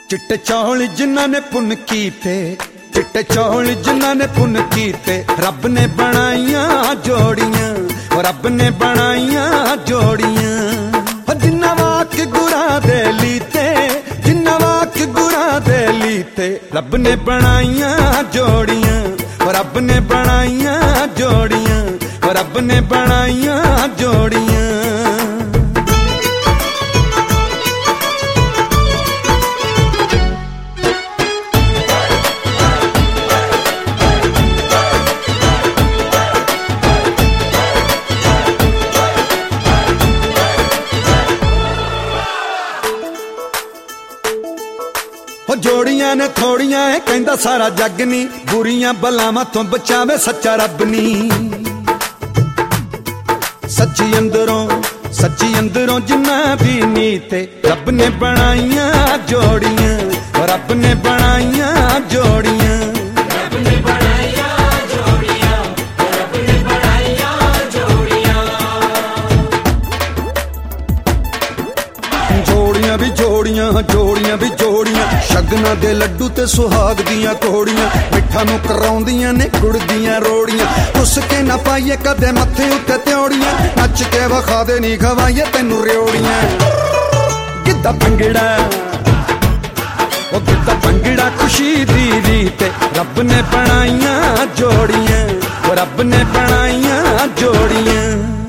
चिट्टे चौल जिन्हां ने पुन कीते, चिट्टे चौल जिन्हां ने पुन कीते, रब ने बनाइयां जोड़ियां, रब ने बनाइयां जोड़ियां। जिन्ना वाक गुरा दे लीते, जिन्ना वाक गुरा दे लीते, रब ने बनाइयां जोड़ियां, रब ने बनाइयां जोड़ियां, रब ने बनाइयां जोड़ियां। जोड़ियां ने थोड़ियां है कहंदा सारा जग नी, बुरियां बलावां तो बचावे सच्चा रब नी। सच्ची अंदरों जिन्ना भी नीते, रब ने बनाइयां जोड़ियां, रब ने बनाइयां जोड़ियां। रब ने बनाइयां जोड़ियां, रब ने बनाइयां जोड़ियां। जोड़ियां भी जोड़ियां, जोड़ियां भी जोड़ियां, शगना दे लड्डू ते सुहाग दियां कोड़ियां, मिठा नूं कराउंदियां ने गुड़ दियां रोड़ियां। तुस के ना पाइए कदे मत्थे उत्ते त्योड़ियां, नच के वखा दे नी खवाइए तैनू रेवड़ियां। गिद्धा भंगड़ा ओ गिद्धा भंगड़ा खुशी दी रीत, रब ने बनाइयां जोड़ियां, रब ने बनाइयां जोड़ियां।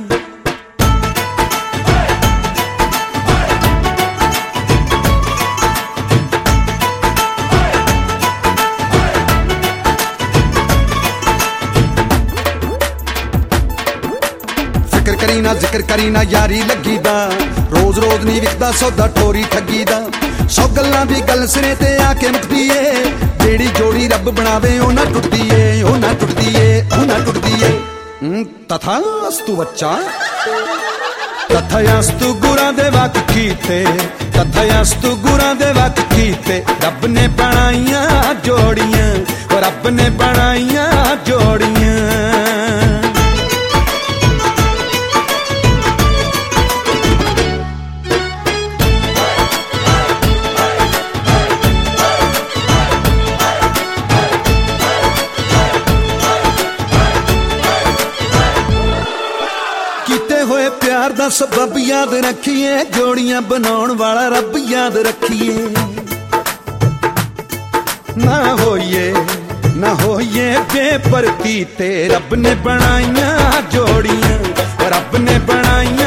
जिक्र करी ना यारी लगी दा, रोज रोज नहीं विकदा सौदा ठोरी ठगी दा। सौ गल्लां दी गल सिरे ते आके मुकदी ए, जेड़ी जोड़ी रब बनावे ओ ना टुटदी ए, ओ ना टुटदी ए, ओ ना टुटदी ए। तथास्तु बच्चा, तथास्तु गुरा दे वाक कीते, तथास्तु गुरा दे वाक कीते, रब ने बनाइयां जोड़ियां, रब ने बनाइयां जोड़ियां। होए प्यार दा सबब याद रखिए, जोड़ियां बनाउण वाला रब याद रखिए। ना होइए बेपरती ते, रब ने बनाइयां जोड़ियां, रब ने बनाइयां